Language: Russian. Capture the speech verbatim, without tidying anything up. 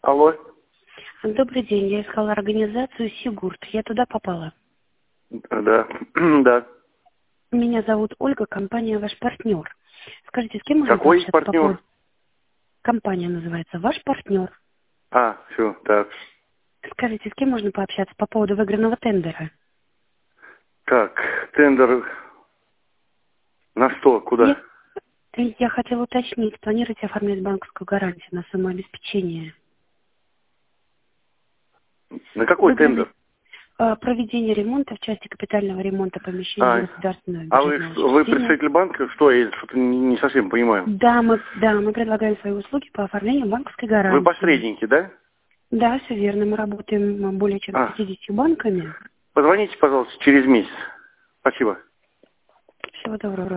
Алло. Добрый день, я искала организацию Сигурд. Я туда попала. Да, да. Меня зовут Ольга, компания «Ваш партнер». Скажите, с кем можно Какой пообщаться по партнер? поводу... Компания называется «Ваш партнер». А, все, так. Скажите, с кем можно пообщаться по поводу выигранного тендера? Так, тендер на что, куда? Я, я хотела уточнить, планируете оформлять банковскую гарантию на самообеспечение? На какой Выигранный тендер? э, проведение ремонта в части капитального ремонта помещений А, государственного а вы, бюджетного что- вы учреждения. представитель банка? Что, я что-то не, не совсем понимаю. Да, мы, да, мы предлагаем свои услуги по оформлению банковской Вы гарантии. посредники, да? Да, все верно. Мы работаем более чем с А, пятьюдесятью банками. позвоните, пожалуйста, через месяц. Спасибо. Всего доброго.